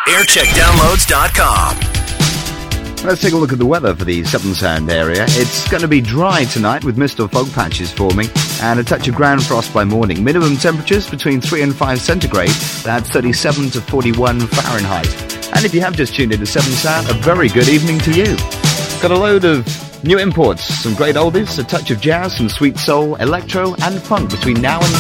aircheckdownloads.com. Let's take a look at the weather for the Southern Sound area. It's going to be dry tonight with mist or fog patches forming and a touch of ground frost by morning. Minimum temperatures between 3 and 5 centigrade. That's 37 to 41 Fahrenheit. And if you have just tuned into Southern Sound, a very good evening to you. Got a load of new imports, some great oldies, a touch of jazz, some sweet soul, electro and funk between now and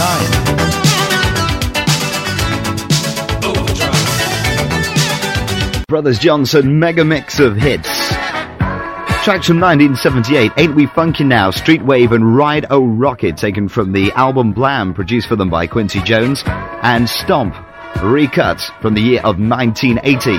9. Brothers Johnson mega mix of hits. Tracks from 1978, Ain't We Funky Now, Street Wave and Ride O Rocket, taken from the album Blam, produced for them by Quincy Jones, and Stomp, recut from the year of 1980.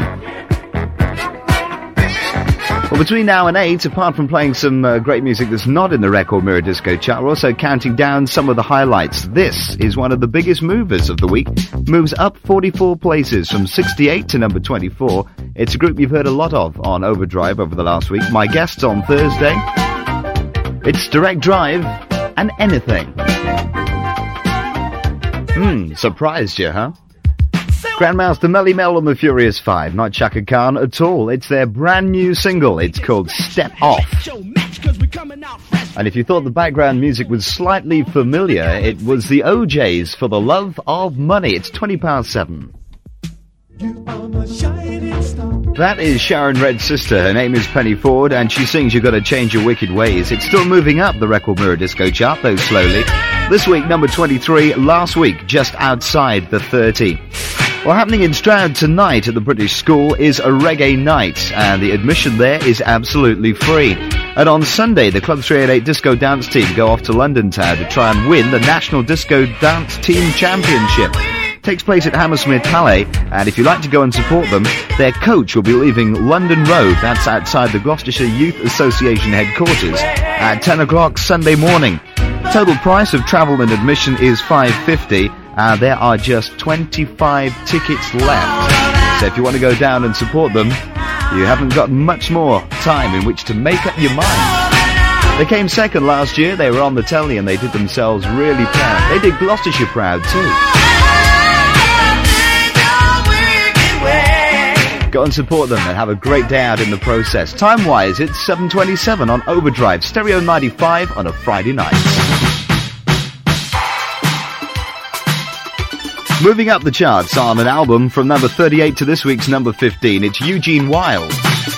Well, between now and 8, apart from playing some great music that's not in the Record Mirror Disco chart, we're also counting down some of the highlights. This is one of the biggest movers of the week. Moves up 44 places from 68 to number 24. It's a group you've heard a lot of on Overdrive over the last week. My guests on Thursday, it's Direct Drive and Anything. Surprised you, huh? Grandmaster Melly Mel and the Furious Five, not Chaka Khan at all. It's their brand new single. It's called Step Off. And if you thought the background music was slightly familiar, it was the OJs for the Love of Money. It's 7:20. That is Sharon Red's sister. Her name is Penny Ford, and she sings You Gotta Change Your Wicked Ways. It's still moving up the Record Mirror Disco chart, though slowly. This week, number 23. Last week, just outside the 30. Well, happening in Stroud tonight at the British School is a reggae night, and the admission there is absolutely free. And on Sunday, the Club 388 Disco Dance Team go off to London Town to try and win the National Disco Dance Team Championship. Takes place at Hammersmith Palais, and if you'd like to go and support them, their coach will be leaving London Road, that's outside the Gloucestershire Youth Association headquarters, at 10 o'clock Sunday morning. Total price of travel and admission is $5.50. There are just 25 tickets left. So if you want to go down and support them, you haven't got much more time in which to make up your mind. They came second last year. They were on the telly and they did themselves really proud. They did Gloucestershire proud too. Go and support them and have a great day out in the process. Time-wise, it's 7:27 on Overdrive, Stereo 95 on a Friday night. Moving up the charts on an album from number 38 to this week's number 15, it's Eugene Wilde.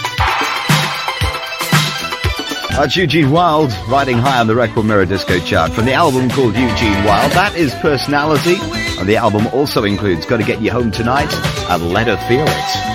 That's Eugene Wilde riding high on the Record Mirror Disco chart from the album called Eugene Wilde. That is Personality, and the album also includes Gotta Get You Home Tonight and Let Her Feel It.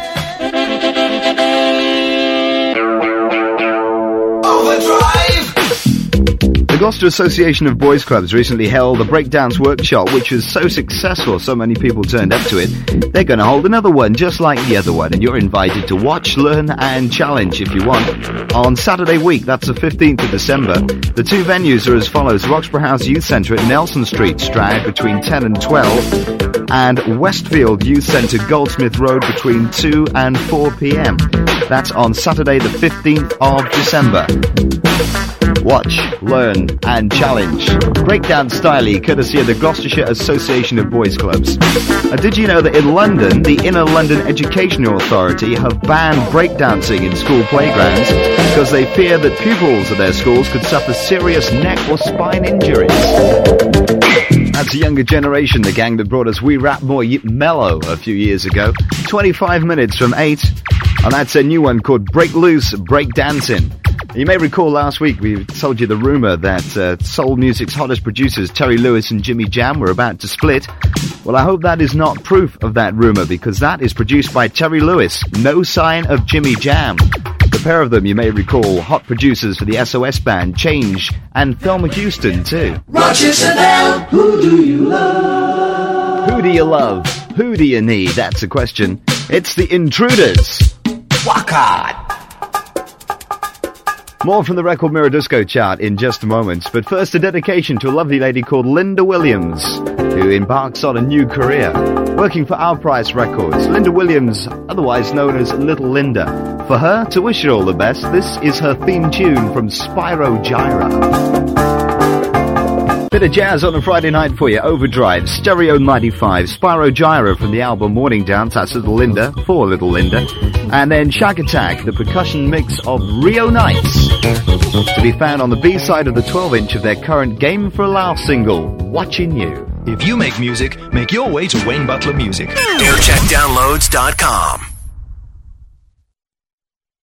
The Gloucester Association of Boys Clubs recently held a breakdance workshop which was so successful, so many people turned up to it. They're going to hold another one just like the other one, and you're invited to watch, learn and challenge if you want. On Saturday week, that's the 15th of December, the two venues are as follows: Roxburgh House Youth Centre at Nelson Street, Stroud, between 10 and 12, and Westfield Youth Centre, Goldsmith Road, between 2 and 4 p.m. That's on Saturday the 15th of December. Watch, learn and challenge. Breakdance styling, courtesy of the Gloucestershire Association of Boys Clubs. Did you know that in London, the Inner London Educational Authority have banned breakdancing in school playgrounds because they fear that pupils of their schools could suffer serious neck or spine injuries? That's the younger generation, the gang that brought us We Rap More Mellow a few years ago. 25 minutes from 8, and that's a new one called Break Loose, Break Dancing. You may recall last week we told you the rumour that soul music's hottest producers, Terry Lewis and Jimmy Jam, were about to split. Well, I hope that is not proof of that rumour, because that is produced by Terry Lewis, no sign of Jimmy Jam. The pair of them, you may recall, hot producers for the SOS Band, Change, and Thelma Houston too. Roger Chanel, who do you love? Who do you love? Who do you need? That's the question. It's the Intruders. Walk hard. More from the Record Mirror Disco chart in just a moment, but first a dedication to a lovely lady called Linda Williams, who embarks on a new career, working for Our Price Records. Linda Williams, otherwise known as Little Linda. For her, to wish her all the best, this is her theme tune from Spyro Gyra. Bit of jazz on a Friday night for you. Overdrive, Stereo 95, Spyro Gyra from the album Morning Dance. That's Little Linda, for Little Linda. And then Shack Attack, the percussion mix of Rio Nights. To be found on the B-side of the 12-inch of their current Game for a Laugh single, Watching You. If you make music, make your way to Wayne Butler Music. AirCheckDownloads.com